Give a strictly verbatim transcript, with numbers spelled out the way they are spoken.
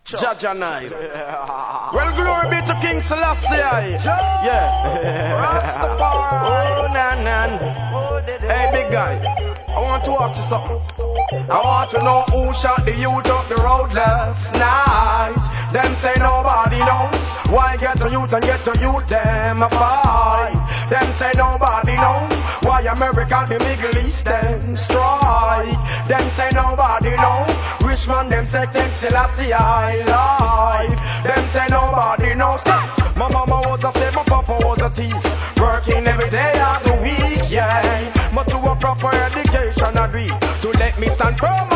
Jaja night. Well, glory be to King Selassie. Yeah. Rastafari. Oh, nan, nan. Hey, big guy. I want to ask you something. I want to know who shot the youth up the road last night. Them say nobody knows. Why get the youth and get the youth them a fight? Them say nobody knows. Why America the Middle East them strike? Them say nobody knows. Rich man them say King Selassie I life. Them say nobody knows. My mama was a slave, my papa was a thief. Working every day of the week, yeah. But to a proper education I do to let me stand firm